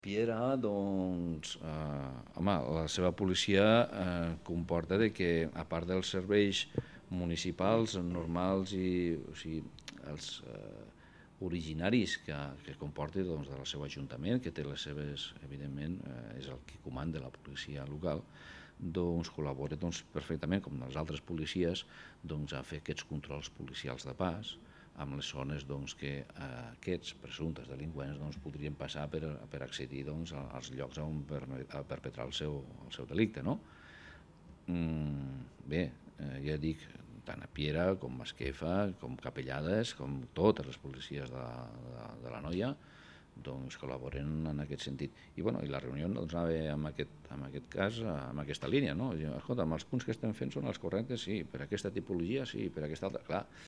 Piera, doncs, home, la seva policia comporta que, a part dels serveis municipals normals i o sigui, els originaris que comporti doncs, del seu ajuntament, que té les seves, evidentment, és el que comanda la policia local, doncs col·labora perfectament, com les altres policies, a fer aquests controls policials de pas, amb les zones que aquests presumptes delinqüents podrien passar per accedir als llocs on perpetrar el seu delicte. No? Bé, ja dic, tant a Piera com a Masquefa, com Capellades, com totes les policies de la Noia, col·laboren en aquest sentit. I la reunió anava en aquest cas, en aquesta línia. No? Escolta, els punts que estem fent són els correctes, sí, per aquesta tipologia, sí, per aquesta altra. Clar,